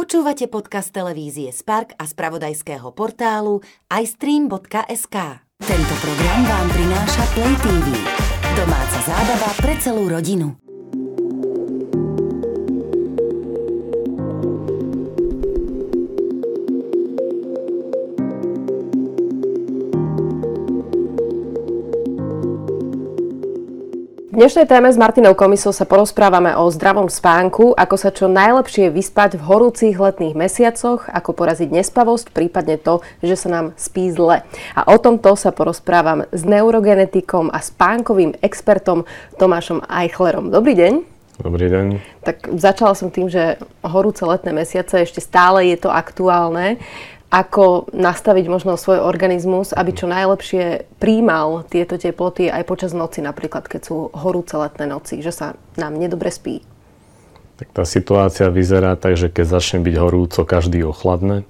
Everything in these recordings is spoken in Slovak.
Počúvate podcast televízie Spark a spravodajského portálu iStream.sk. Tento program vám prináša Play TV. Domáca zábava pre celú rodinu. V dnešnej téme s Martinou Komisou sa porozprávame o zdravom spánku, ako sa čo najlepšie vyspať v horúcich letných mesiacoch, ako poraziť nespavosť, prípadne to, že sa nám spí zle. A o tomto sa porozprávam s neurogenetikom a spánkovým expertom Tomášom Eichlerom. Dobrý deň. Dobrý deň. Tak začala som tým, že horúce letné mesiace, ešte stále je to aktuálne. Ako nastaviť možno svoj organizmus, aby čo najlepšie príjmal tieto teploty aj počas noci, napríklad keď sú horúce letné noci, že sa nám nedobre spí? Tak tá situácia vyzerá tak, že keď začne byť horúco, každý ochladne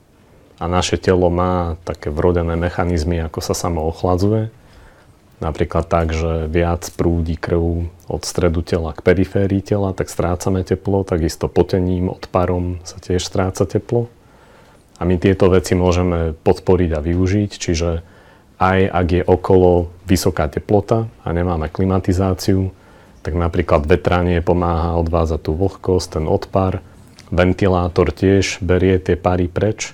a naše telo má také vrodené mechanizmy, ako sa samo ochladzuje. Napríklad tak, že viac prúdi krv od stredu tela k periférii tela, tak strácame teplo, takisto potením, odparom sa tiež stráca teplo. A my tieto veci môžeme podporiť a využiť, čiže aj ak je okolo vysoká teplota a nemáme klimatizáciu, tak napríklad vetranie pomáha odvázať tú vlhkosť, ten odpar. Ventilátor tiež berie tie pary preč.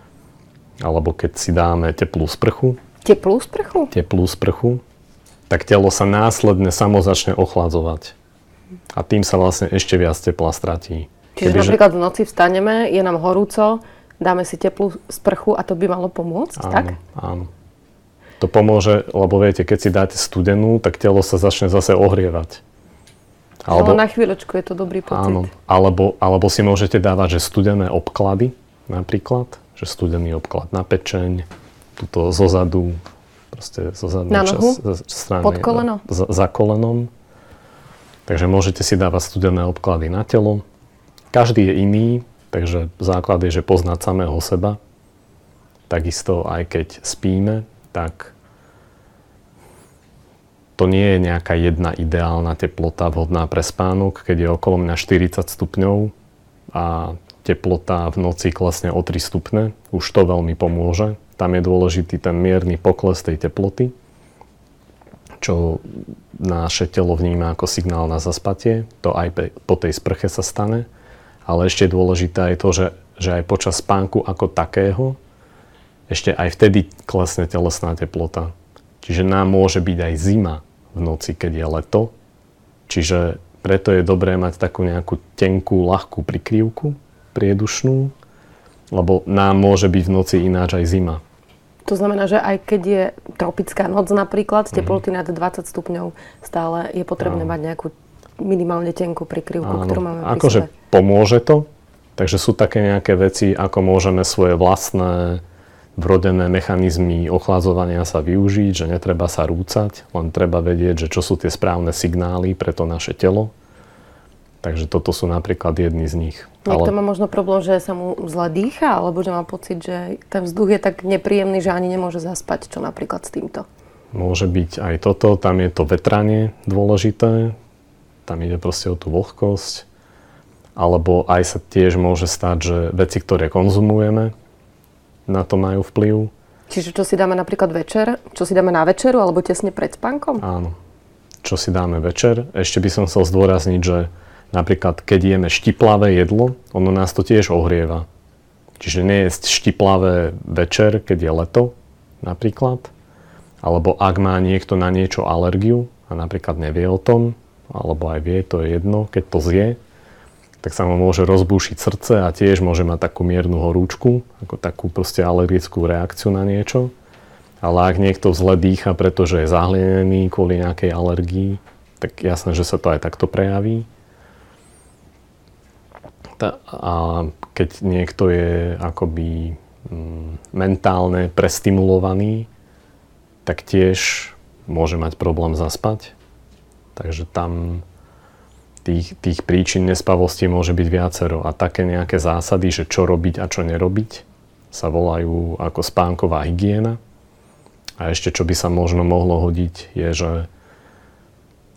Alebo keď si dáme teplú sprchu. Teplú sprchu? Teplú sprchu. Tak telo sa následne samo začne ochladzovať. A tým sa vlastne ešte viac tepla stratí. Čiže napríklad v noci vstaneme, je nám horúco, dáme si teplú sprchu a to by malo pomôcť, áno, tak? Áno. To pomôže, lebo viete, keď si dáte studenú, tak telo sa začne zase ohrievať. Alebo na chvíľočku je to dobrý pocit. Áno. Alebo si môžete dávať, že studené obklady, napríklad, že studený obklad na pečeň, tuto zozadu, proste zozadu. Na nohu? Strany, pod koleno? Za kolenom. Takže môžete si dávať studené obklady na telo. Každý je iný. Takže základ je, že poznať samého seba. Takisto aj keď spíme, tak to nie je nejaká jedna ideálna teplota vhodná pre spánok. Keď je okolo mňa 40 stupňov a teplota v noci klesne o 3 stupne, už to veľmi pomôže. Tam je dôležitý ten mierny pokles tej teploty, čo naše telo vníma ako signál na zaspatie. To aj po tej sprche sa stane. Ale ešte dôležité je to, že aj počas spánku ako takého, ešte aj vtedy klesne telesná teplota. Čiže nám môže byť aj zima v noci, keď je leto. Čiže preto je dobré mať takú nejakú tenkú, ľahkú prikryvku, priedušnú, lebo nám môže byť v noci ináč aj zima. To znamená, že aj keď je tropická noc napríklad, teploty nad 20 stupňov, stále je potrebné mať nejakú minimálne tenkú prikryvku, ktorú máme pri akože sebe. Pomôže to, takže sú také nejaké veci, ako môžeme svoje vlastné vrodené mechanizmy ochladzovania sa využiť, že netreba sa rúcať, len treba vedieť, že čo sú tie správne signály pre to naše telo. Takže toto sú napríklad jedny z nich. Niekto má možno problém, že sa mu zle dýcha, alebo že má pocit, že ten vzduch je tak nepríjemný, že ani nemôže zaspať, čo napríklad s týmto? Môže byť aj toto, tam je to vetranie dôležité. Tam ide proste o tú vlhkosť. Alebo aj sa tiež môže stať, že veci, ktoré konzumujeme, na to majú vplyv. Čiže čo si dáme napríklad večer? Čo si dáme na večeru alebo tesne pred spánkom? Áno. Čo si dáme večer? Ešte by som chcel zdôrazniť, že napríklad keď jeme štiplavé jedlo, ono nás to tiež ohrieva. Čiže nie je štiplavé večer, keď je leto napríklad. Alebo ak má niekto na niečo alergiu a napríklad nevie o tom, alebo aj vie, to je jedno, keď to zje, tak sa mu môže rozbúšiť srdce a tiež môže mať takú miernu horúčku, ako takú proste alergickú reakciu na niečo. Ale ak niekto zle dýcha, pretože je zahlienený kvôli nejakej alergii, tak jasné, že sa to aj takto prejaví. A keď niekto je akoby mentálne prestimulovaný, tak tiež môže mať problém zaspať. Takže tam tých príčin nespavosti môže byť viacero. A také nejaké zásady, že čo robiť a čo nerobiť, sa volajú ako spánková hygiena. A ešte čo by sa možno mohlo hodiť, je, že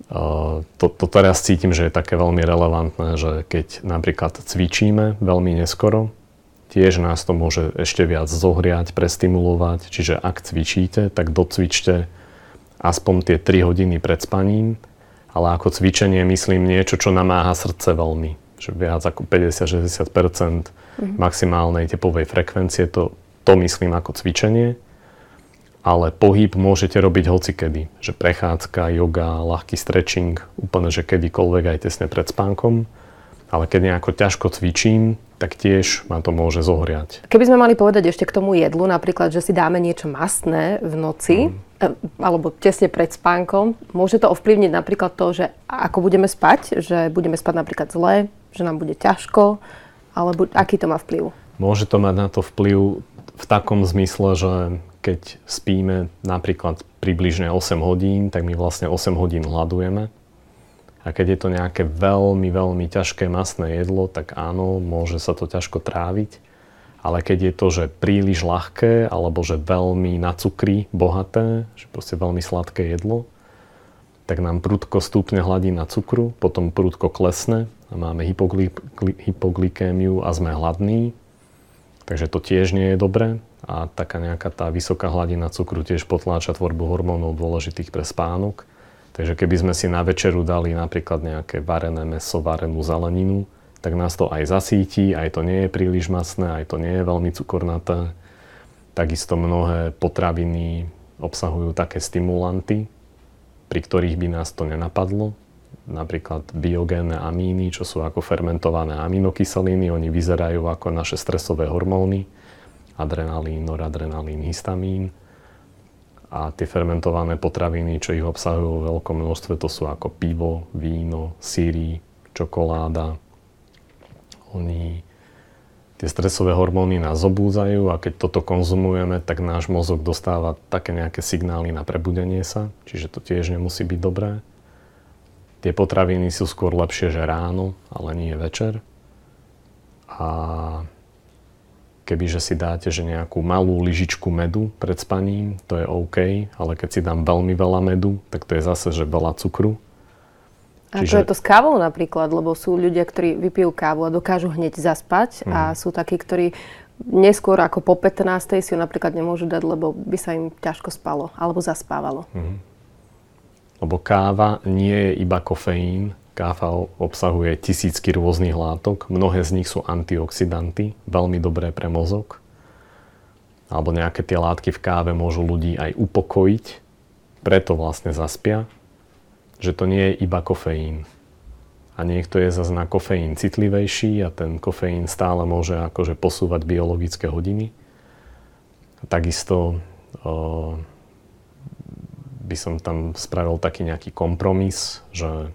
To teraz cítim, že je také veľmi relevantné, že keď napríklad cvičíme veľmi neskoro, tiež nás to môže ešte viac zohriať, prestimulovať. Čiže ak cvičíte, tak docvičte aspoň tie 3 hodiny pred spaním. Ale ako cvičenie myslím niečo, čo namáha srdce veľmi. Že viac ako 50-60% maximálnej tepovej frekvencie, to myslím ako cvičenie. Ale pohyb môžete robiť hocikedy. Že prechádzka, yoga, ľahký stretching, úplne že kedykoľvek aj tesne pred spánkom. Ale keď nejako ťažko cvičím, tak tiež ma to môže zohriať. Keby sme mali povedať ešte k tomu jedlu, napríklad, že si dáme niečo mastné v noci, alebo tesne pred spánkom, môže to ovplyvniť napríklad to, že ako budeme spať, že budeme spať napríklad zle, že nám bude ťažko, alebo aký to má vplyv? Môže to mať na to vplyv v takom zmysle, že keď spíme napríklad približne 8 hodín, tak my vlastne 8 hodín hľadujeme. A keď je to nejaké veľmi, veľmi ťažké mastné jedlo, tak áno, môže sa to ťažko tráviť. Ale keď je to, že príliš ľahké, alebo že veľmi na cukry bohaté, že proste veľmi sladké jedlo, tak nám prudko stúpne hladina cukru, potom prudko klesne a máme hypoglykémiu a sme hladní. Takže to tiež nie je dobré. A taká nejaká tá vysoká hladina cukru tiež potláča tvorbu hormónov dôležitých pre spánok. Takže keby sme si na večeru dali napríklad nejaké varené mäso, varenú zeleninu, tak nás to aj zasíti, aj to nie je príliš mastné, aj to nie je veľmi cukornaté. Takisto mnohé potraviny obsahujú také stimulanty, pri ktorých by nás to nenapadlo. Napríklad biogénne amíny, čo sú ako fermentované aminokyseliny, oni vyzerajú ako naše stresové hormóny, adrenalín, noradrenalín, histamín. A tie fermentované potraviny, čo ich obsahujú v veľkom množstve, to sú ako pivo, víno, syry, čokoláda. Tie stresové hormóny nás zobúdzajú a keď toto konzumujeme, tak náš mozog dostáva také nejaké signály na prebudenie sa, čiže to tiež nemusí byť dobré. Tie potraviny sú skôr lepšie, že ráno, ale nie večer. A kebyže si dáte že nejakú malú lyžičku medu pred spaním, to je OK, ale keď si dám veľmi veľa medu, tak to je zase, že veľa cukru. A to je to s kávou napríklad, lebo sú ľudia, ktorí vypijú kávu a dokážu hneď zaspať a sú takí, ktorí neskôr ako po 15. si ju napríklad nemôžu dať, lebo by sa im ťažko spalo alebo zaspávalo. Lebo káva nie je iba kofeín. Káva obsahuje tisícky rôznych látok. Mnohé z nich sú antioxidanty, veľmi dobré pre mozog. Alebo nejaké tie látky v káve môžu ľudí aj upokojiť, preto vlastne zaspia. Že to nie je iba kofeín. A niekto je zase na kofeín citlivejší a ten kofeín stále môže akože posúvať biologické hodiny. A takisto by som tam spravil taký nejaký kompromis, že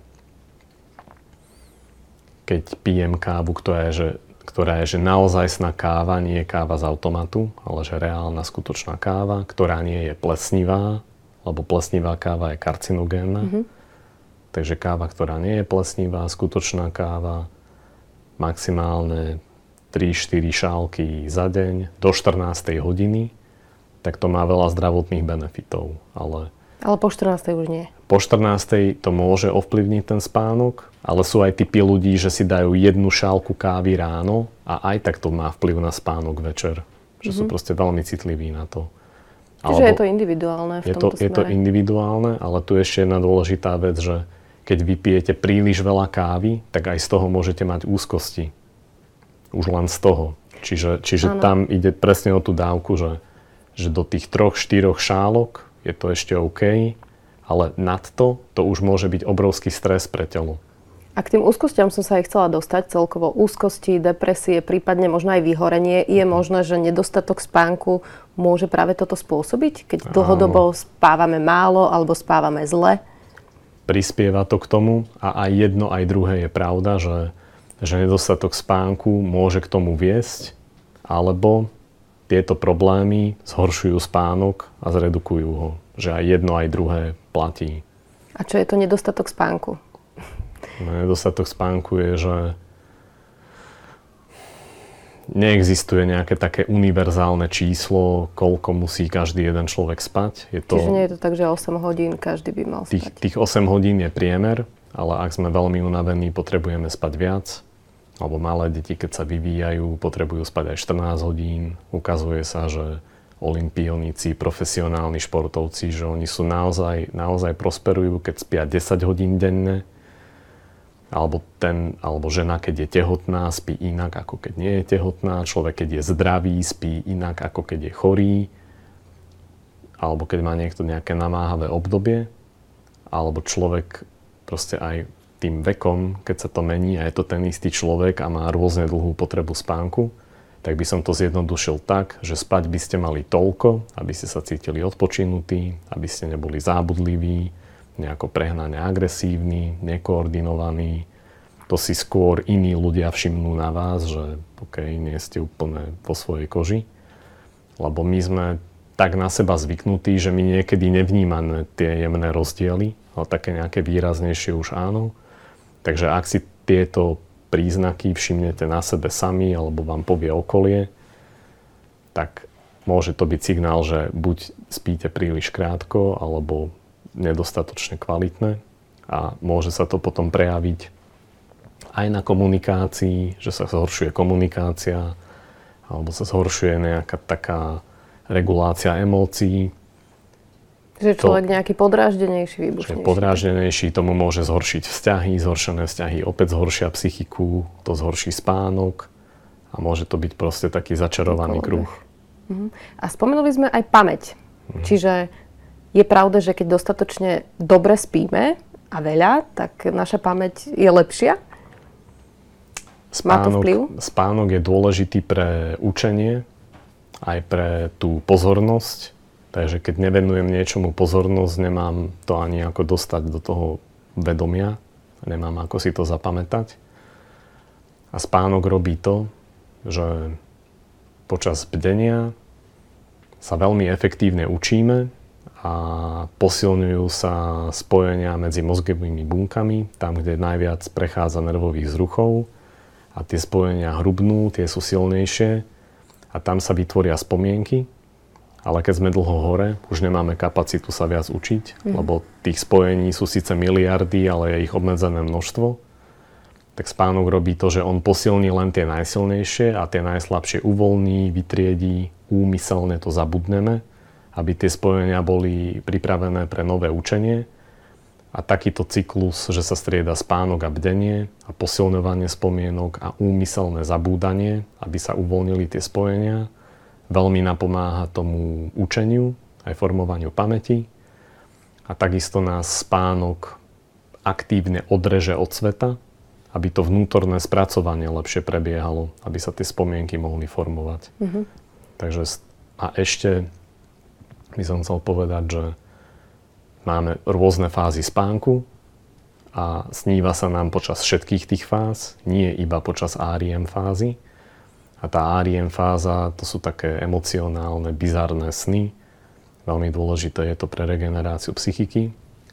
keď pijem kávu, ktorá je že naozajstná káva, nie je káva z automatu, ale že reálna, skutočná káva, ktorá nie je plesnivá, lebo plesnivá káva je karcinogénna. Takže káva, ktorá nie je plesnivá, skutočná káva, maximálne 3-4 šálky za deň do 14. hodiny, tak to má veľa zdravotných benefitov. Ale po 14. už nie. Po 14. to môže ovplyvniť ten spánok, ale sú aj typy ľudí, že si dajú jednu šálku kávy ráno a aj tak to má vplyv na spánok večer. Že sú proste veľmi citliví na to. Čiže je to individuálne v tomto smere? Je to individuálne, ale tu ešte jedna dôležitá vec, že keď vypijete príliš veľa kávy, tak aj z toho môžete mať úzkosti. Už len z toho. Čiže tam ide presne o tú dávku, že do tých 3-4 šálok je to ešte OK, ale nad to už môže byť obrovský stres pre telo. A k tým úzkostiam som sa aj chcela dostať, celkovo úzkosti, depresie, prípadne možno aj vyhorenie. Je možné, že nedostatok spánku môže práve toto spôsobiť, keď dlhodobo spávame málo alebo spávame zle? Prispieva to k tomu a aj jedno, aj druhé je pravda, že nedostatok spánku môže k tomu viesť, alebo tieto problémy zhoršujú spánok a zredukujú ho. Že aj jedno, aj druhé platí. A čo je to nedostatok spánku? Nedostatok spánku je, že neexistuje nejaké také univerzálne číslo, koľko musí každý jeden človek spať. Čiže nie je to tak, že 8 hodín každý by mal spať? Tých 8 hodín je priemer, ale ak sme veľmi unavení, potrebujeme spať viac. Alebo malé deti, keď sa vyvíjajú, potrebujú spať aj 14 hodín. Ukazuje sa, že olympioníci, profesionálni športovci, že oni sú naozaj prosperujú, keď spia 10 hodín denne. Alebo žena, keď je tehotná, spí inak, ako keď nie je tehotná. Človek, keď je zdravý, spí inak, ako keď je chorý. Alebo keď má niekto nejaké namáhavé obdobie. Alebo človek proste aj tým vekom, keď sa to mení a je to ten istý človek a má rôzne dlhú potrebu spánku, tak by som to zjednodušil tak, že spať by ste mali toľko, aby ste sa cítili odpočinutí, aby ste neboli zábudliví, nejako prehnane agresívni, nekoordinovaní. To si skôr iní ľudia všimnú na vás, že nie ste úplne vo svojej koži. Lebo my sme tak na seba zvyknutí, že my niekedy nevnímame tie jemné rozdiely, ale také nejaké výraznejšie už áno. Takže ak si tieto príznaky všimnete na sebe sami alebo vám povie okolie, tak môže to byť signál, že buď spíte príliš krátko alebo nedostatočne kvalitné a môže sa to potom prejaviť aj na komunikácii, že sa zhoršuje komunikácia alebo sa zhoršuje nejaká taká regulácia emócií. Že človek nejaký podráždenejší, výbušnejší. Podráždenejší, tomu môže zhoršiť vzťahy, zhoršené vzťahy opäť zhoršia psychiku, to zhorší spánok a môže to byť proste taký začarovaný kruh. A spomenuli sme aj pamäť. Čiže je pravda, že keď dostatočne dobre spíme a veľa, tak naša pamäť je lepšia? Má to vplyv? Spánok je dôležitý pre učenie, aj pre tú pozornosť. Takže keď nevenujem niečomu pozornosť, nemám to ani ako dostať do toho vedomia. Nemám ako si to zapamätať. A spánok robí to, že počas bdenia sa veľmi efektívne učíme a posilňujú sa spojenia medzi mozgovými bunkami, tam, kde najviac prechádza nervových vzruchov. A tie spojenia hrubnú, tie sú silnejšie a tam sa vytvoria spomienky. Ale keď sme dlho hore, už nemáme kapacitu sa viac učiť, lebo tých spojení sú síce miliardy, ale je ich obmedzené množstvo. Tak spánok robí to, že on posilní len tie najsilnejšie a tie najslabšie uvoľní, vytriedí, úmyselne to zabudneme, aby tie spojenia boli pripravené pre nové učenie. A takýto cyklus, že sa strieda spánok a bdenie a posilňovanie spomienok a úmyselné zabúdanie, aby sa uvoľnili tie spojenia, veľmi napomáha tomu učeniu, aj formovaniu pamäti. A takisto nás spánok aktívne odreže od sveta, aby to vnútorné spracovanie lepšie prebiehalo, aby sa tie spomienky mohli formovať. Takže a ešte by som chcel povedať, že máme rôzne fázy spánku a sníva sa nám počas všetkých tých fáz, nie iba počas REM fázy. A tá REM fáza, to sú také emocionálne, bizarné sny. Veľmi dôležité je to pre regeneráciu psychiky,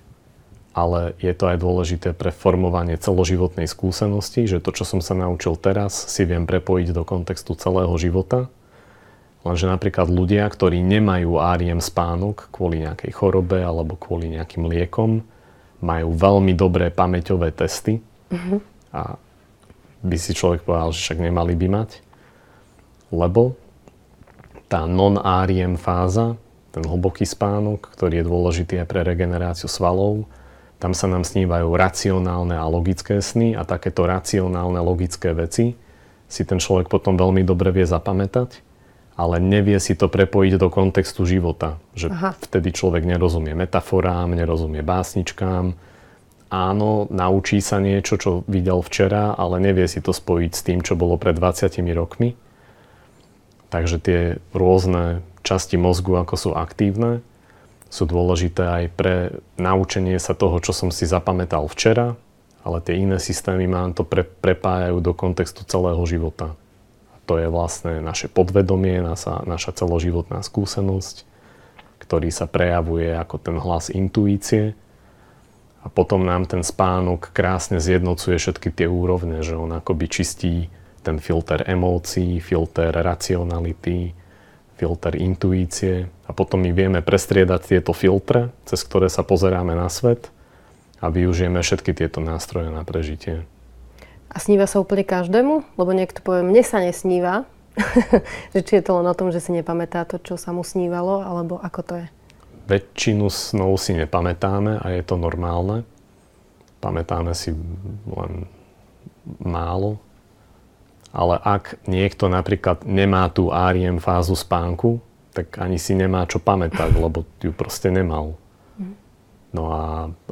ale je to aj dôležité pre formovanie celoživotnej skúsenosti, že to, čo som sa naučil teraz, si viem prepojiť do kontextu celého života. Lenže napríklad ľudia, ktorí nemajú REM spánok kvôli nejakej chorobe alebo kvôli nejakým liekom, majú veľmi dobré pamäťové testy a by si človek povedal, že však nemali by mať. Lebo tá non-REM fáza, ten hlboký spánok, ktorý je dôležitý aj pre regeneráciu svalov, tam sa nám snívajú racionálne a logické sny a takéto racionálne logické veci si ten človek potom veľmi dobre vie zapamätať, ale nevie si to prepojiť do kontextu života. Že vtedy človek nerozumie metaforám, nerozumie básničkám. Áno, naučí sa niečo, čo videl včera, ale nevie si to spojiť s tým, čo bolo pred 20 rokmi. Takže tie rôzne časti mozgu, ako sú aktívne, sú dôležité aj pre naučenie sa toho, čo som si zapamätal včera, ale tie iné systémy nám to prepájajú do kontextu celého života. A to je vlastne naše podvedomie, naša celoživotná skúsenosť, ktorý sa prejavuje ako ten hlas intuície. A potom nám ten spánok krásne zjednocuje všetky tie úrovne, že on akoby čistí ten filter emócií, filter racionality, filter intuície a potom my vieme prestriedať tieto filtre, cez ktoré sa pozeráme na svet a využijeme všetky tieto nástroje na prežitie. A sníva sa úplne každému? Lebo niekto povie, mne sa nesníva. Že či je to len o tom, že si nepamätá to, čo sa mu snívalo, alebo ako to je? Väčšinu snov si nepamätáme a je to normálne. Pamätáme si len málo. Ale ak niekto napríklad nemá tú REM fázu spánku, tak ani si nemá čo pamätať, lebo ju proste nemal. No a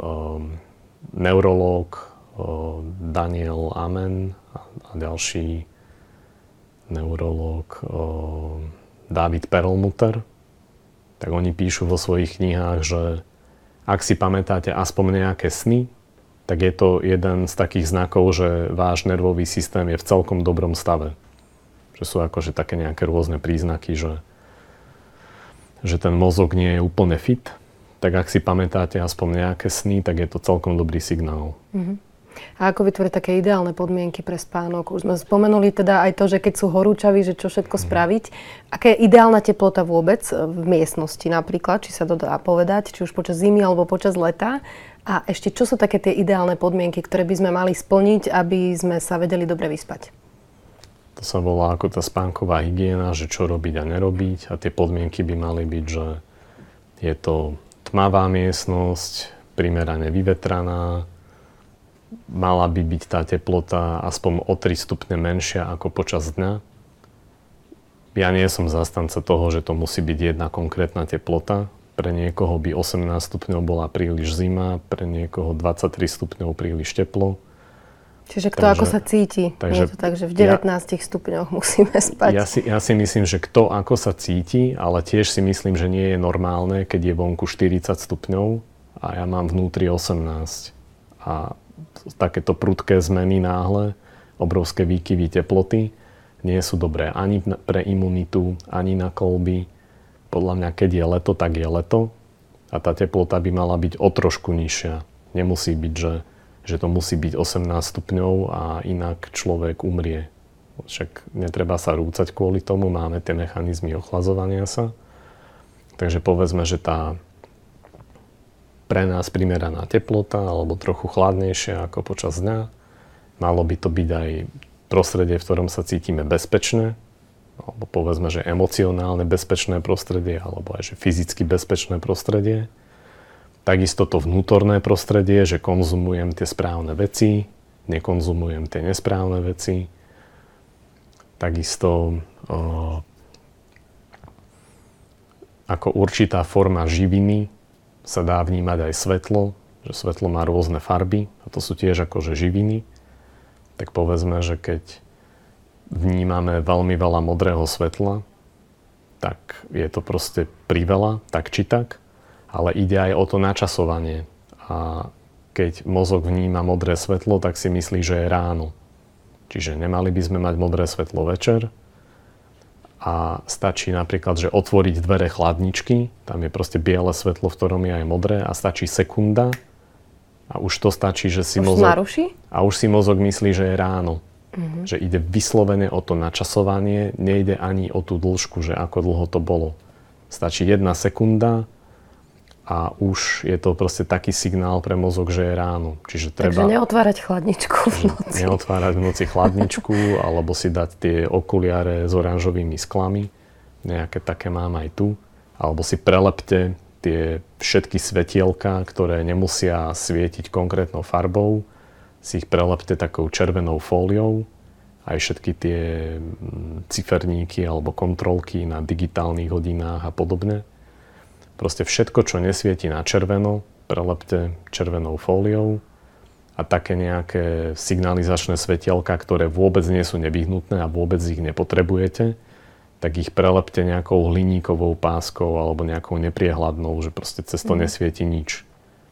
neurológ Daniel Amen a ďalší neurológ David Perlmutter, tak oni píšu vo svojich knihách, že ak si pamätáte aspoň nejaké sny, tak je to jeden z takých znakov, že váš nervový systém je v celkom dobrom stave. Že sú akože také nejaké rôzne príznaky, že ten mozog nie je úplne fit. Tak ak si pamätáte aspoň nejaké sny, tak je to celkom dobrý signál. A ako vytvoriť také ideálne podmienky pre spánok? Už sme spomenuli teda aj to, že keď sú horúčaví, že čo všetko spraviť. Aká je ideálna teplota vôbec v miestnosti napríklad? Či sa to dá povedať, či už počas zimy alebo počas leta? A ešte čo sú také tie ideálne podmienky, ktoré by sme mali splniť, aby sme sa vedeli dobre vyspať? To sa volá ako tá spánková hygiena, že čo robiť a nerobiť. A tie podmienky by mali byť, že je to tmavá miestnosť, primerane vyvetraná, mala by byť tá teplota aspoň o 3 stupne menšia ako počas dňa. Ja nie som zastanca toho, že to musí byť jedna konkrétna teplota. Pre niekoho by 18 stupňov bola príliš zima, pre niekoho 23 stupňov príliš teplo. Čiže kto ako sa cíti. Nie je to tak, že v 19 stupňoch musíme spať. Ja si myslím, že kto ako sa cíti, ale tiež si myslím, že nie je normálne, keď je vonku 40 stupňov a ja mám vnútri 18. A takéto prudké zmeny náhle, obrovské výkyvy teploty nie sú dobré ani pre imunitu, ani na kĺby. Podľa mňa, keď je leto, tak je leto a tá teplota by mala byť o trošku nižšia. Nemusí byť, že to musí byť 18 stupňov a inak človek umrie. Však netreba sa rúcať kvôli tomu, máme tie mechanizmy ochladzovania sa. Takže povedzme, že tá pre nás primeraná teplota alebo trochu chladnejšia ako počas dňa. Malo by to byť aj prostredie, v ktorom sa cítime bezpečné, alebo povedzme, že emocionálne bezpečné prostredie, alebo aj že fyzicky bezpečné prostredie. Takisto to vnútorné prostredie, že konzumujem tie správne veci, nekonzumujem tie nesprávne veci. Takisto ako určitá forma živiny sa dá vnímať aj svetlo, že svetlo má rôzne farby a to sú tiež akože živiny. Tak povedzme, že keď vnímame veľmi veľa modrého svetla, tak je to proste priveľa, tak či tak, ale ide aj o to načasovanie. A keď mozog vníma modré svetlo, tak si myslí, že je ráno. Čiže nemali by sme mať modré svetlo večer, a stačí napríklad, že otvoriť dvere chladničky, tam je proste biele svetlo, v ktorom je aj modré a stačí sekunda a už to stačí, že si mozog... naruší? A už si mozog myslí, že je ráno. Že ide vyslovene o to načasovanie, nejde ani o tú dĺžku, že ako dlho to bolo. Stačí 1 sekunda a už je to proste taký signál pre mozog, že je ráno. Čiže treba... Takže neotvárať chladničku v noci. Neotvárať v noci chladničku, alebo si dať tie okuliare s oranžovými sklami. Nejaké také mám aj tu. Alebo si prelepte tie všetky svetielka, ktoré nemusia svietiť konkrétnou farbou. Si ich prelepte takou červenou fóliou. Aj všetky tie ciferníky alebo kontrolky na digitálnych hodinách a podobne. Proste všetko, čo nesvieti na červeno, prelepte červenou fóliou a také nejaké signalizačné svetielka, ktoré vôbec nie sú nevyhnutné a vôbec ich nepotrebujete, tak ich prelepte nejakou hliníkovou páskou alebo nejakou nepriehľadnou, že proste cez to nesvieti nič.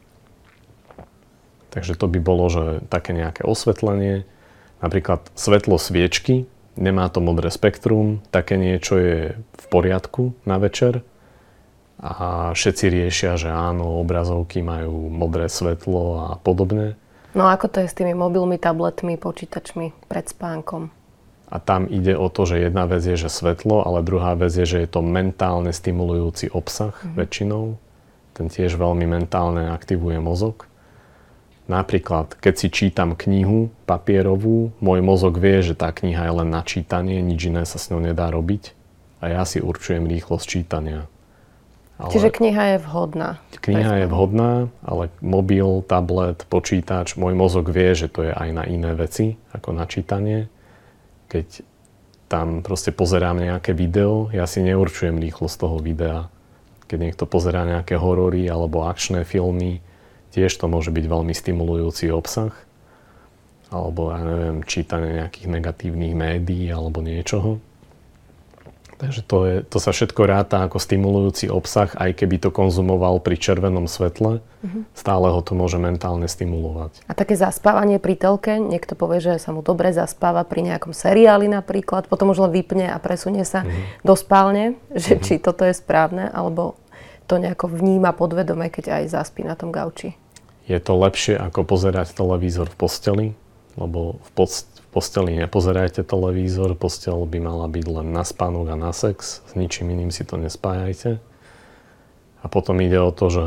Takže to by bolo, že také nejaké osvetlenie. Napríklad svetlo sviečky, nemá to modré spektrum, také niečo je v poriadku na večer. A všetci riešia, že áno, obrazovky majú modré svetlo a podobne. No ako to je s tými mobilmi, tabletmi, počítačmi pred spánkom? A tam ide o to, že jedna vec je, že svetlo, ale druhá vec je, že je to mentálne stimulujúci obsah väčšinou. Ten tiež veľmi mentálne aktivuje mozog. Napríklad, keď si čítam knihu papierovú, môj mozog vie, že tá kniha je len na čítanie, nič iné sa s ňou nedá robiť. A ja si určujem rýchlosť čítania. Čiže kniha je vhodná. Kniha je vhodná, ale mobil, tablet, počítač, môj mozog vie, že to je aj na iné veci, ako na čítanie. Keď tam proste pozerám nejaké video, ja si neurčujem rýchlosť toho videa. Keď niekto pozerá nejaké horory alebo akčné filmy, tiež to môže byť veľmi stimulujúci obsah. Alebo, ja neviem, čítanie nejakých negatívnych médií alebo niečoho. Takže to sa všetko ráta ako stimulujúci obsah, aj keby to konzumoval pri červenom svetle, stále ho to môže mentálne stimulovať. A také zaspávanie pri telke, niekto povie, že sa mu dobre zaspáva pri nejakom seriáli napríklad, potom už len vypne a presunie sa do spálne, že či toto je správne, alebo to nejako vníma podvedome, keď aj zaspí na tom gauči. Je to lepšie ako pozerať televízor v posteli, lebo v posteli nepozerajte televízor, posteľ by mala byť len na spánok a na sex, s ničím iným si to nespájajte. A potom ide o to, že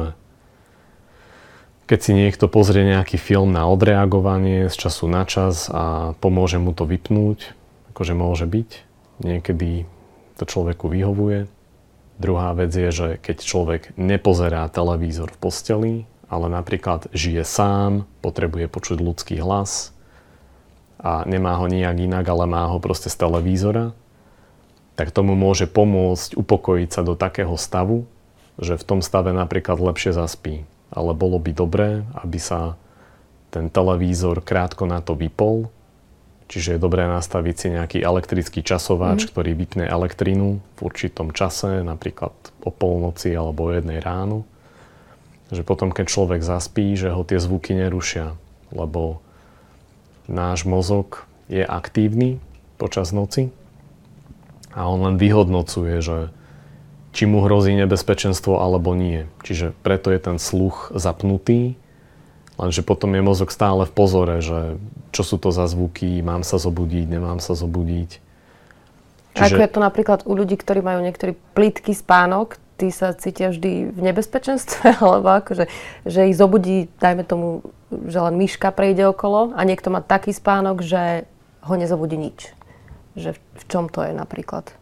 keď si niekto pozrie nejaký film na odreagovanie z času na čas a pomôže mu to vypnúť, akože môže byť, niekedy to človeku vyhovuje. Druhá vec je, že keď človek nepozerá televízor v posteli, ale napríklad žije sám, potrebuje počuť ľudský hlas, a nemá ho nijak inak, ale má ho proste z televízora, tak tomu môže pomôcť upokojiť sa do takého stavu, že v tom stave napríklad lepšie zaspí. Ale bolo by dobré, aby sa ten televízor krátko na to vypol, čiže je dobré nastaviť si nejaký elektrický časovač, ktorý vypne elektrinu v určitom čase, napríklad o polnoci alebo o 1 ráno. Že potom, keď človek zaspí, že ho tie zvuky nerušia, lebo náš mozog je aktívny počas noci a on len vyhodnocuje, že či mu hrozí nebezpečenstvo alebo nie. Čiže preto je ten sluch zapnutý, lenže potom je mozog stále v pozore, že čo sú to za zvuky, mám sa zobudiť, nemám sa zobudiť. Čiže... Ako je to napríklad u ľudí, ktorí majú niektorý plytký spánok, tí sa cítia vždy v nebezpečenstve, alebo akože, že ich zobudí, dajme tomu, že len myška prejde okolo a niekto má taký spánok, že ho nezobudí nič. Že v čom to je napríklad?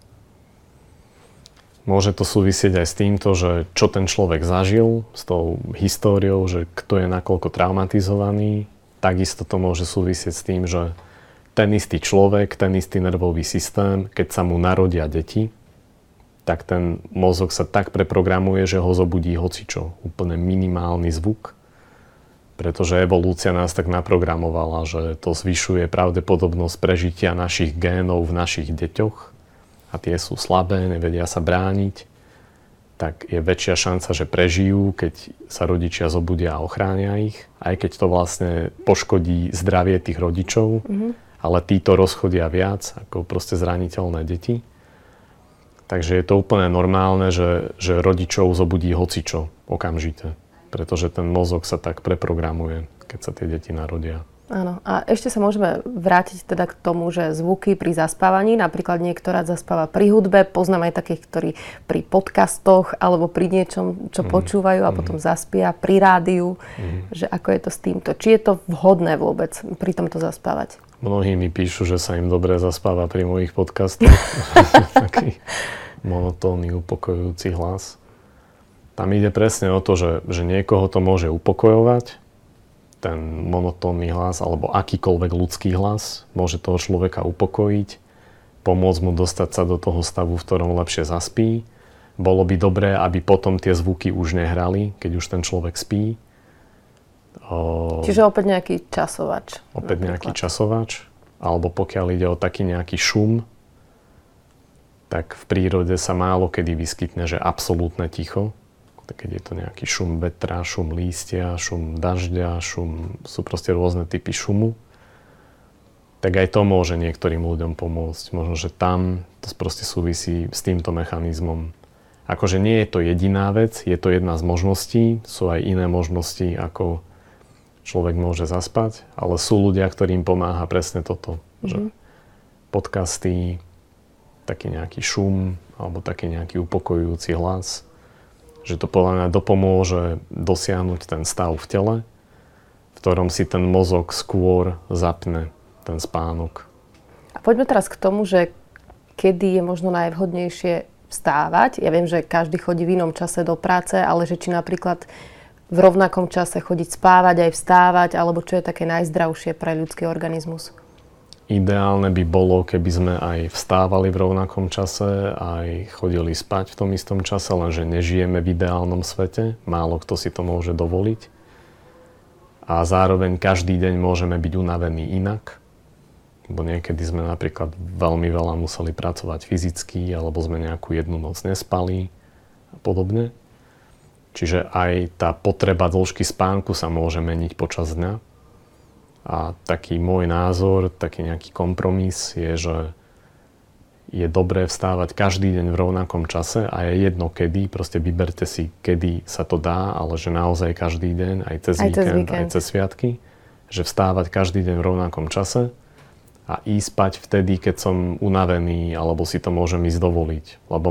Môže to súvisieť aj s týmto, že čo ten človek zažil, s tou históriou, že kto je nakoľko traumatizovaný. Takisto to môže súvisieť s tým, že ten istý človek, ten istý nervový systém, keď sa mu narodia deti, tak ten mozog sa tak preprogramuje, že ho zobudí hocičo. Úplne minimálny zvuk. Pretože evolúcia nás tak naprogramovala, že to zvyšuje pravdepodobnosť prežitia našich génov v našich deťoch a tie sú slabé, nevedia sa brániť, tak je väčšia šanca, že prežijú, keď sa rodičia zobudia a ochránia ich, aj keď to vlastne poškodí zdravie tých rodičov, ale títo rozchodia viac ako proste zraniteľné deti. Takže je to úplne normálne, že rodičov zobudí hocičo okamžite. Pretože ten mozog sa tak preprogramuje, keď sa tie deti narodia. Áno. A ešte sa môžeme vrátiť teda k tomu, že zvuky pri zaspávaní, napríklad niekto rád zaspáva pri hudbe, poznám aj takých, ktorí pri podcastoch alebo pri niečom, čo počúvajú a potom zaspia pri rádiu, že ako je to s týmto. Či je to vhodné vôbec pri tomto zaspávať? Mnohí mi píšu, že sa im dobre zaspáva pri mojich podcastoch. Taký monotónny, upokojujúci hlas. Tam ide presne o to, že niekoho to môže upokojovať, ten monotónny hlas alebo akýkoľvek ľudský hlas môže toho človeka upokojiť, pomôcť mu dostať sa do toho stavu, v ktorom lepšie zaspí. Bolo by dobré, aby potom tie zvuky už nehrali, keď už ten človek spí. Čiže opäť nejaký časovač. Opäť nejaký časovač, alebo pokiaľ ide o taký nejaký šum, tak v prírode sa málo kedy vyskytne, že absolútne ticho. Keď je to nejaký šum vetra, šum lístia, šum dažďa, sú proste rôzne typy šumu, tak aj to môže niektorým ľuďom pomôcť. Možno, že tam to proste súvisí s týmto mechanizmom. Akože nie je to jediná vec, je to jedna z možností, sú aj iné možnosti, ako človek môže zaspať, ale sú ľudia, ktorým pomáha presne toto. Že podcasty, taký nejaký šum alebo taký nejaký upokojujúci hlas. Že to podľa mňa dopomôže dosiahnuť ten stav v tele, v ktorom si ten mozog skôr zapne ten spánok. A poďme teraz k tomu, že kedy je možno najvhodnejšie vstávať. Ja viem, že každý chodí v inom čase do práce, ale že či napríklad v rovnakom čase chodiť spávať aj vstávať, alebo čo je také najzdravšie pre ľudský organizmus? Ideálne by bolo, keby sme aj vstávali v rovnakom čase, aj chodili spať v tom istom čase, lenže nežijeme v ideálnom svete. Málo kto si to môže dovoliť. A zároveň každý deň môžeme byť unavení inak. Bo niekedy sme napríklad veľmi veľa museli pracovať fyzicky, alebo sme nejakú jednu noc nespali a podobne. Čiže aj tá potreba dĺžky spánku sa môže meniť počas dňa. A taký môj názor, taký nejaký kompromis je, že je dobré vstávať každý deň v rovnakom čase a je jedno kedy, proste vyberte si, kedy sa to dá, ale že naozaj každý deň, aj cez víkend, aj cez sviatky, že vstávať každý deň v rovnakom čase a ísť spať vtedy, keď som unavený, alebo si to môžem ísť dovoliť.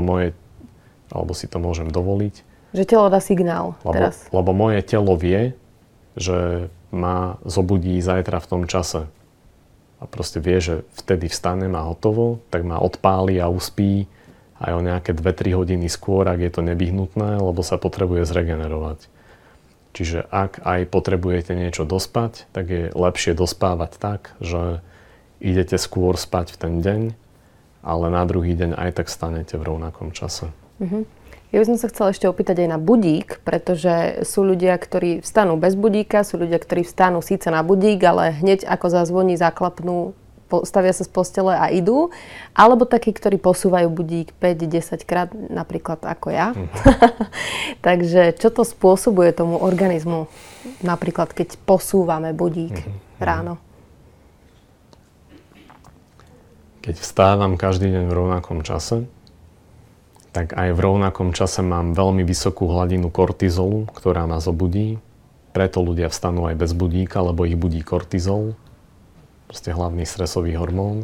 Alebo si to môžem dovoliť. Že telo dá signál teraz. Lebo moje telo vie, že ma zobudí zajtra v tom čase. A proste vie, že vtedy vstanem a hotovo, tak ma odpáli a uspí aj o nejaké 2-3 hodiny skôr, ak je to nevyhnutné, lebo sa potrebuje zregenerovať. Čiže ak aj potrebujete niečo dospať, tak je lepšie dospávať tak, že idete skôr spať v ten deň, ale na druhý deň aj tak stanete v rovnakom čase. Ja by som sa chcela ešte opýtať aj na budík, pretože sú ľudia, ktorí vstanú bez budíka, sú ľudia, ktorí vstanú síce na budík, ale hneď ako zazvoní, zaklapnú, stavia sa z postele a idú. Alebo takí, ktorí posúvajú budík 5-10 krát, napríklad ako ja. Takže čo to spôsobuje tomu organizmu, napríklad keď posúvame budík ráno? Keď vstávam každý deň v rovnakom čase, tak aj v rovnakom čase mám veľmi vysokú hladinu kortizolu, ktorá ma zobudí. Preto ľudia vstanú aj bez budíka, lebo ich budí kortizol, proste hlavný stresový hormón.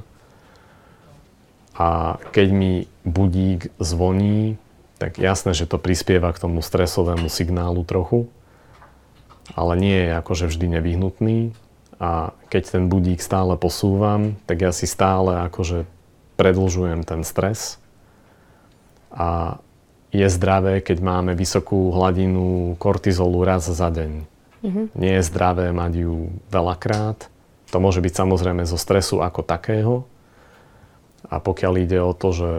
A keď mi budík zvoní, tak jasné, že to prispieva k tomu stresovému signálu trochu, ale nie je akože vždy nevyhnutný. A keď ten budík stále posúvam, tak ja si stále akože predĺžujem ten stres. A je zdravé, keď máme vysokú hladinu kortizolu raz za deň. Nie je zdravé mať ju veľakrát. To môže byť samozrejme zo stresu ako takého. A pokiaľ ide o to, že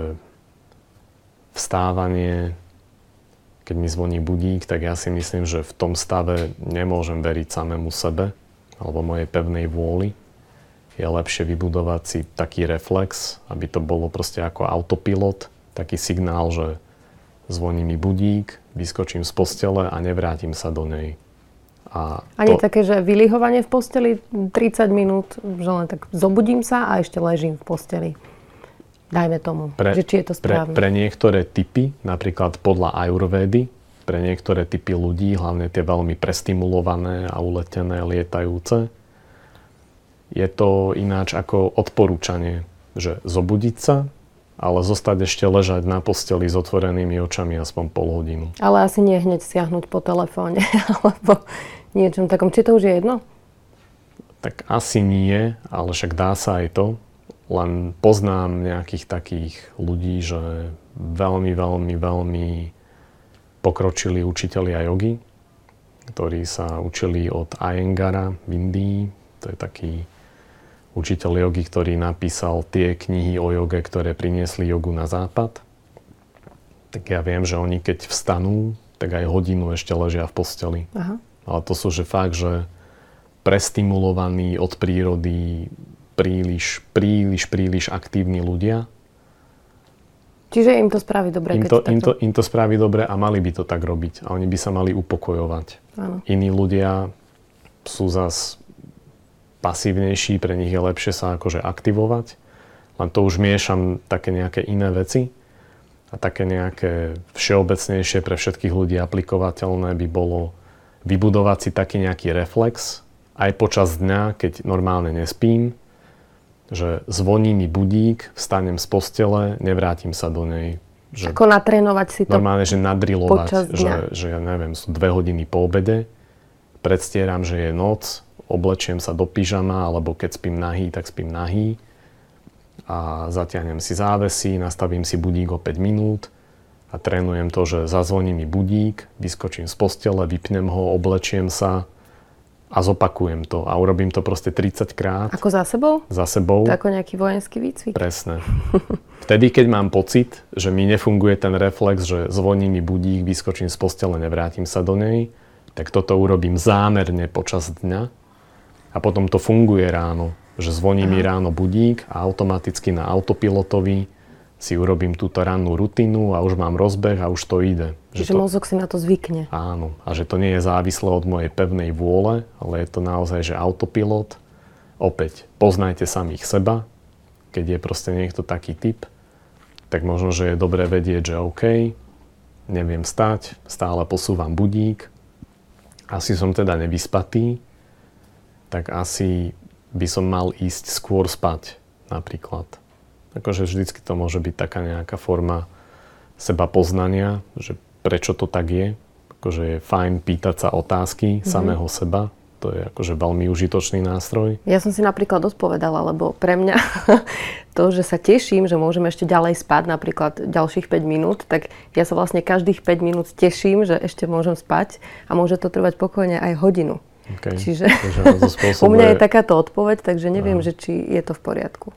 vstávanie, keď mi zvoní budík, tak ja si myslím, že v tom stave nemôžem veriť samému sebe alebo mojej pevnej vôli. Je lepšie vybudovať si taký reflex, aby to bolo proste ako autopilot, taký signál, že zvoní mi budík, vyskočím z postele a nevrátim sa do nej. A nie také, že vylihovanie v posteli 30 minút, že len tak zobudím sa a ešte ležím v posteli. Dajme tomu, že či je to správne. Pre niektoré typy, napríklad podľa ajurvédy, pre niektoré typy ľudí, hlavne tie veľmi prestimulované a uletené, lietajúce, je to ináč ako odporúčanie, že zobudiť sa, ale zostať ešte ležať na posteli s otvorenými očami aspoň pol hodinu. Ale asi nie hneď siahnuť po telefóne, alebo niečom takom. Či to už je jedno? Tak asi nie, ale však dá sa aj to. Len poznám nejakých takých ľudí, že veľmi pokročili učitelia jogy, ktorí sa učili od Iyengara v Indii. To je taký učiteľ jogy, ktorý napísal tie knihy o joge, ktoré priniesli jogu na západ. Tak ja viem, že oni keď vstanú, tak aj hodinu ešte ležia v posteli. Aha. Ale to sú že fakt, že prestimulovaní od prírody príliš aktívni ľudia. Čiže im to spraví dobre, Im to spraví dobre a mali by to tak robiť. A oni by sa mali upokojovať. Áno. Iní ľudia sú zas pasívnejší, pre nich je lepšie sa akože aktivovať. Len to už miešam také nejaké iné veci. A také nejaké všeobecnejšie pre všetkých ľudí aplikovateľné by bolo vybudovať si taký nejaký reflex aj počas dňa, keď normálne nespím. že zvoní mi budík, vstanem z postele, nevrátim sa do nej. Že ako natrénovať si to normálne, že nadrilovať, počas dňa. že ja neviem, sú 2 hodiny po obede, predstieram, že je noc, oblečiem sa do pyžama, alebo keď spím nahý, tak spím nahý a zatiahnem si závesy, nastavím si budík o 5 minút a trénujem to, že zazvoní mi budík, vyskočím z postele, vypnem ho, oblečiem sa a zopakujem to a urobím to proste 30 krát. Ako za sebou? Za sebou. To ako nejaký vojenský výcvik? Presne. Vtedy, keď mám pocit, že mi nefunguje ten reflex, že zvoní mi budík, vyskočím z postele, nevrátim sa do nej, tak toto urobím zámerne počas dňa a potom to funguje ráno, že zvoní mi ráno budík a automaticky na autopilotovi si urobím túto rannú rutinu a už mám rozbeh a už to ide. Čiže mozog si na to zvykne. Áno. A že to nie je závislé od mojej pevnej vôle, ale je to naozaj, že autopilot. Opäť, poznajte samých seba. Keď je proste niekto taký typ, tak možno, že je dobré vedieť, že OK, neviem stať, stále posúvam budík. Asi som teda nevyspatý, tak asi by som mal ísť skôr spať, napríklad. Akože vždycky to môže byť taká nejaká forma seba poznania, že prečo to tak je. Akože je fajn pýtať sa otázky samého seba. To je akože veľmi užitočný nástroj. Ja som si napríklad odpovedala, lebo pre mňa to, že sa teším, že môžem ešte ďalej spať, napríklad ďalších 5 minút, tak ja sa vlastne každých 5 minút teším, že ešte môžem spať a môže to trvať pokojne aj hodinu. Okay. Čiže spôsobuje... u mňa je takáto odpoveď, takže neviem, že či je to v poriadku.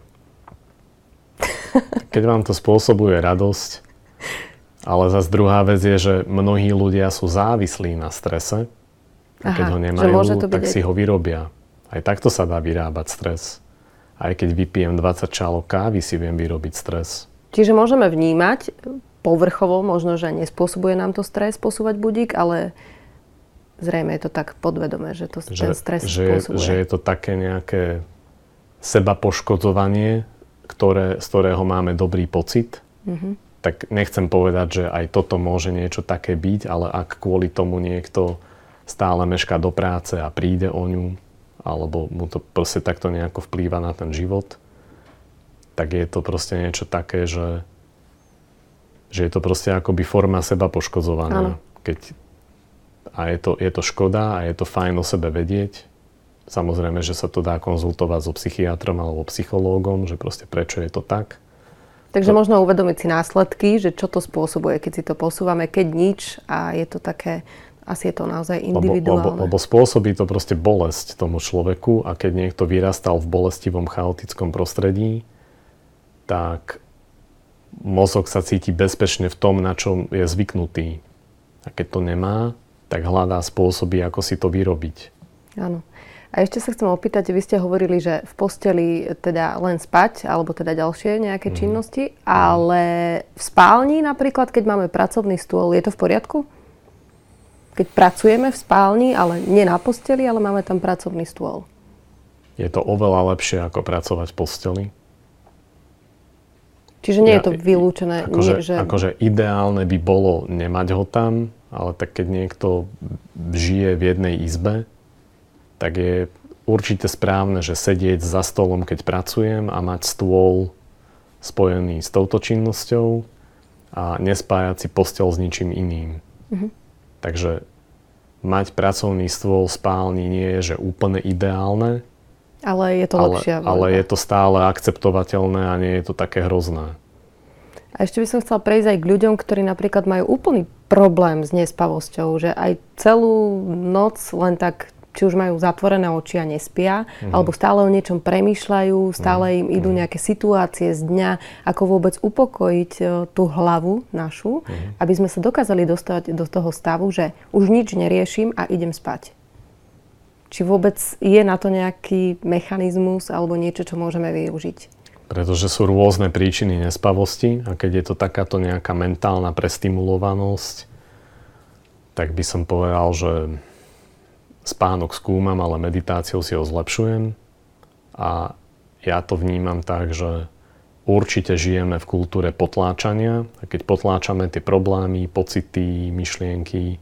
Keď vám to spôsobuje radosť, ale zase druhá vec je, že mnohí ľudia sú závislí na strese a keď ho nemajú, tak si ho vyrobia. Aj takto sa dá vyrábať stres. Aj keď vypijem 20 čálok kávy, si viem vyrobiť stres. Čiže môžeme vnímať povrchovo, možno, že nespôsobuje nám to stres posúvať budík, ale zrejme je to tak podvedomé, že to ten stres spôsobuje. Že je to také nejaké sebapoškodzovanie, z ktorého máme dobrý pocit, tak nechcem povedať, že aj toto môže niečo také byť, ale ak kvôli tomu niekto stále mešká do práce a príde o ňu, alebo mu to proste takto nejako vplýva na ten život, tak je to proste niečo také, že je to proste akoby forma seba poškodzovania. A je to škoda a je to fajn o sebe vedieť. Samozrejme, že sa to dá konzultovať so psychiatrom alebo psychológom, že proste prečo je to tak. Takže možno uvedomiť si následky, že čo to spôsobuje, keď si to posúvame, keď nič a je to také, asi je to naozaj individuálne. Lebo spôsobí to proste bolesť tomu človeku a keď niekto vyrastal v bolestivom chaotickom prostredí, tak mozog sa cíti bezpečne v tom, na čom je zvyknutý. A keď to nemá, tak hľadá spôsoby, ako si to vyrobiť. Áno. A ešte sa chcem opýtať, vy ste hovorili, že v posteli teda len spať, alebo teda ďalšie nejaké činnosti, ale v spálni napríklad, keď máme pracovný stôl, je to v poriadku? Keď pracujeme v spálni, ale nie na posteli, ale máme tam pracovný stôl. Je to oveľa lepšie, ako pracovať v posteli. Čiže nie je to vylúčené? Akože ideálne by bolo nemať ho tam, ale tak keď niekto žije v jednej izbe, tak je určite správne, že sedieť za stolom, keď pracujem a mať stôl spojený s touto činnosťou a nespájať si posteľ s ničím iným. Takže mať pracovný stôl v spálni nie je, že úplne ideálne, ale je to lepšia voľba. Ale je to stále akceptovateľné a nie je to také hrozné. A ešte by som chcela prejsť aj k ľuďom, ktorí napríklad majú úplný problém s nespavosťou, že aj celú noc len tak či už majú zatvorené oči a nespia, alebo stále o niečom premýšľajú, stále im idú nejaké situácie z dňa, ako vôbec upokojiť tú hlavu našu, aby sme sa dokázali dostať do toho stavu, že už nič neriešim a idem spať. Či vôbec je na to nejaký mechanizmus alebo niečo, čo môžeme využiť? Pretože sú rôzne príčiny nespavosti a keď je to takáto nejaká mentálna prestimulovanosť, tak by som povedal, že spánok skúmam, ale meditáciou si ho zlepšujem a ja to vnímam tak, že určite žijeme v kultúre potláčania a keď potláčame tie problémy, pocity, myšlienky,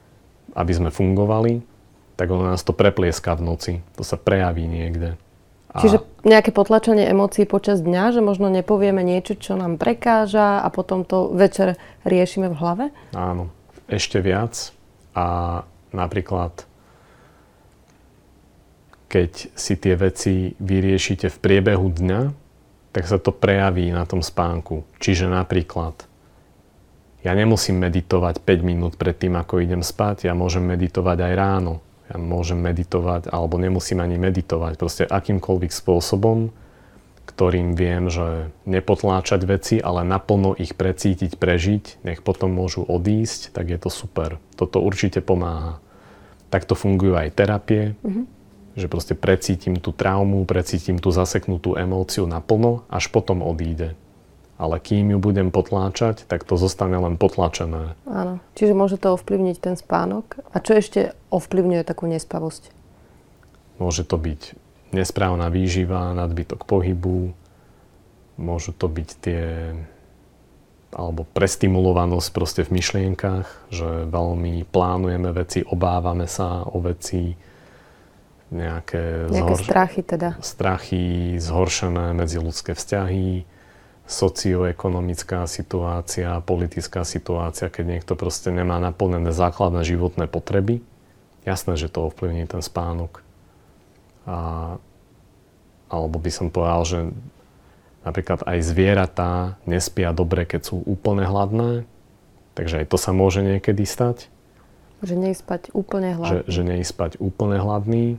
aby sme fungovali, tak ono nás to preplieská v noci, to sa prejaví niekde. Čiže nejaké potlačenie emócií počas dňa, že možno nepovieme niečo, čo nám prekáža a potom to večer riešime v hlave? Áno, ešte viac. A napríklad, keď si tie veci vyriešite v priebehu dňa, tak sa to prejaví na tom spánku. Čiže napríklad, ja nemusím meditovať 5 minút pred tým, ako idem spať, ja môžem meditovať aj ráno. Ja môžem meditovať, alebo nemusím ani meditovať. Proste akýmkoľvek spôsobom, ktorým viem, že nepotláčať veci, ale naplno ich precítiť, prežiť, nech potom môžu odísť, tak je to super. Toto určite pomáha. Takto fungujú aj terapie, že proste precítim tú traumu, precítim tú zaseknutú emóciu naplno, až potom odíde. Ale kým ju budem potláčať, tak to zostane len potlačené. Áno. Čiže môže to ovplyvniť ten spánok? A čo ešte ovplyvňuje takú nespavosť? Môže to byť nesprávna výživa, nadbytok pohybu, môžu to byť alebo prestimulovanosť proste v myšlienkach, že veľmi plánujeme veci, obávame sa o veci, nejaké strachy teda. Strachy, zhoršené medziľudské vzťahy, socioekonomická situácia, politická situácia, keď niekto proste nemá naplnené základné životné potreby. Jasné, že to ovplyvní ten spánok. Alebo by som povedal, že napríklad aj zvieratá nespia dobre, keď sú úplne hladné. Takže aj to sa môže niekedy stať. Že nespať úplne hladný. Že nespať úplne hladný.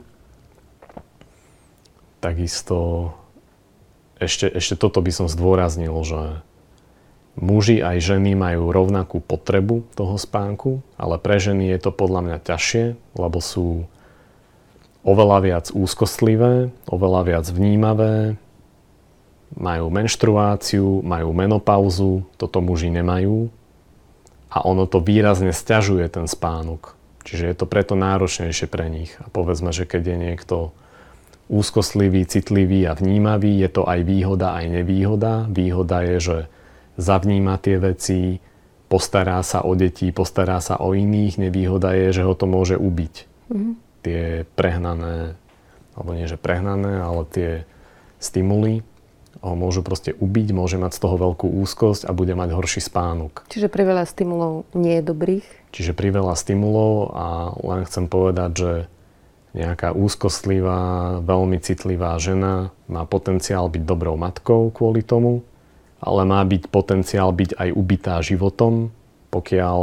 Takisto ešte toto by som zdôraznil, že muži aj ženy majú rovnakú potrebu toho spánku, ale pre ženy je to podľa mňa ťažšie, lebo sú oveľa viac úzkostlivé, oveľa viac vnímavé, majú menštruáciu, majú menopauzu, toto muži nemajú a ono to výrazne sťažuje ten spánok. Čiže je to preto náročnejšie pre nich. A povedzme, že keď je niekto úzkostlivý, citlivý a vnímavý, je to aj výhoda, aj nevýhoda. Výhoda je, že zavníma tie veci, postará sa o deti, postará sa o iných. Nevýhoda je, že ho to môže ubiť. Tie prehnané, alebo nie že prehnané, ale tie stimuly ho môžu proste ubiť, môže mať z toho veľkú úzkosť a bude mať horší spánok. Čiže priveľa stimulov nie je dobrých? Čiže priveľa stimulov a len chcem povedať, že nejaká úzkostlivá, veľmi citlivá žena má potenciál byť dobrou matkou kvôli tomu, ale má byť potenciál byť aj ubitá životom, pokiaľ...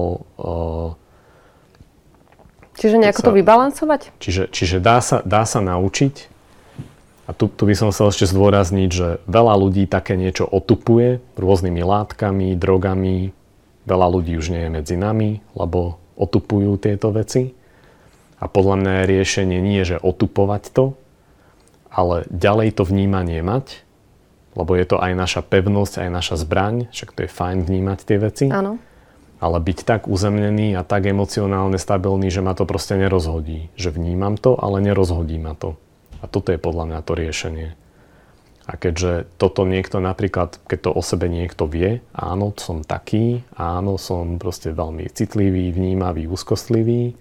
Čiže nejako to vybalancovať? Čiže dá sa naučiť. A tu by som chcel ešte zdôrazniť, že veľa ľudí také niečo otupuje rôznymi látkami, drogami. Veľa ľudí už nie je medzi nami, lebo otupujú tieto veci. A podľa mňa je riešenie nie, že otupovať to, ale ďalej to vnímanie mať, lebo je to aj naša pevnosť, aj naša zbraň, však to je fajn vnímať tie veci. Áno. Ale byť tak uzemnený a tak emocionálne stabilný, že ma to proste nerozhodí. Že vnímam to, ale nerozhodí ma to. A toto je podľa mňa to riešenie. A keďže toto niekto napríklad, keď to o sebe niekto vie, áno, som taký, áno, som proste veľmi citlivý, vnímavý, úzkostlivý,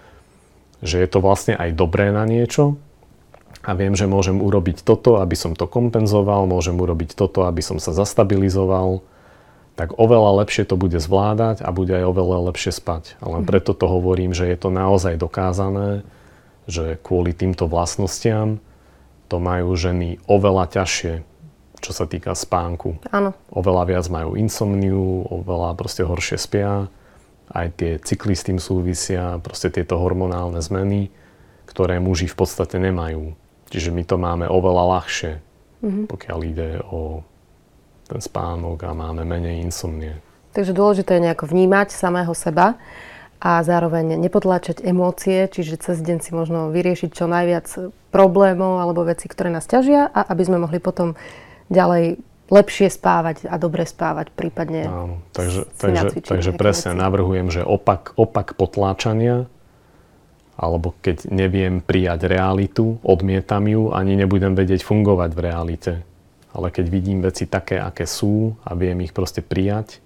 že je to vlastne aj dobré na niečo a viem, že môžem urobiť toto, aby som to kompenzoval, môžem urobiť toto, aby som sa zastabilizoval, tak oveľa lepšie to bude zvládať a bude aj oveľa lepšie spať. A len preto to hovorím, že je to naozaj dokázané, že kvôli týmto vlastnostiam to majú ženy oveľa ťažšie, čo sa týka spánku. Áno. Oveľa viac majú insomniu, oveľa proste horšie spia. Aj tie cykly s tým súvisia, proste tieto hormonálne zmeny, ktoré muži v podstate nemajú. Čiže my to máme oveľa ľahšie, pokiaľ ide o ten spánok a máme menej insomnie. Takže dôležité je nejako vnímať samého seba a zároveň nepotláčať emócie, čiže cez deň si možno vyriešiť čo najviac problémov alebo veci, ktoré nás ťažia a aby sme mohli potom ďalej lepšie spávať a dobre spávať, prípadne. Áno, takže presne veci. Navrhujem, že opak potláčania, alebo keď neviem prijať realitu, odmietam ju, ani nebudem vedieť fungovať v realite. Ale keď vidím veci také, aké sú a viem ich proste prijať,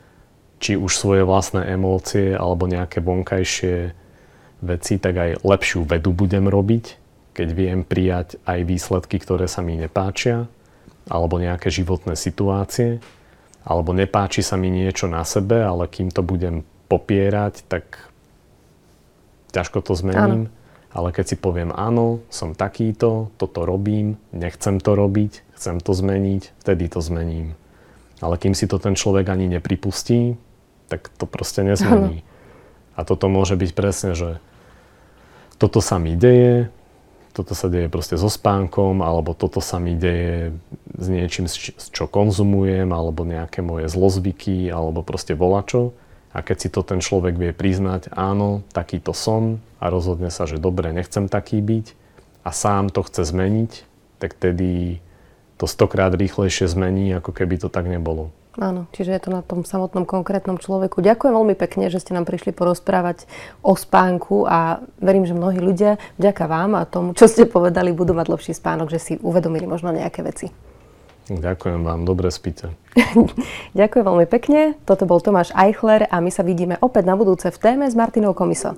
či už svoje vlastné emócie alebo nejaké vonkajšie veci, tak aj lepšiu vedu budem robiť, keď viem prijať aj výsledky, ktoré sa mi nepáčia, alebo nejaké životné situácie, alebo nepáči sa mi niečo na sebe, ale kým to budem popierať, tak ťažko to zmením. Áno. Ale keď si poviem áno, som takýto, toto robím, nechcem to robiť, chcem to zmeniť, vtedy to zmením. Ale kým si to ten človek ani nepripustí, tak to proste nezmení. A toto môže byť presne, že toto sa mi deje, toto sa deje proste so spánkom, alebo toto sa mi deje s niečím, čo konzumujem, alebo nejaké moje zlozvyky, alebo proste volačo. A keď si to ten človek vie priznať, áno, takýto som a rozhodne sa, že dobre, nechcem taký byť a sám to chce zmeniť, tak tedy to 100-krát rýchlejšie zmení, ako keby to tak nebolo. Áno, čiže je to na tom samotnom konkrétnom človeku. Ďakujem veľmi pekne, že ste nám prišli porozprávať o spánku a verím, že mnohí ľudia vďaka vám a tomu, čo ste povedali, budú mať lepší spánok, že si uvedomili možno nejaké veci. Ďakujem vám, dobre spíte. Ďakujem veľmi pekne. Toto bol Tomáš Eichler a my sa vidíme opäť na budúce v téme s Martinou Komiso.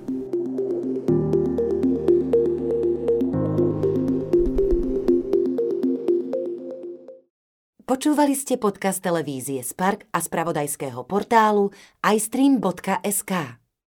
Počúvali ste podcast televízie Spark a spravodajského portálu iStream.sk.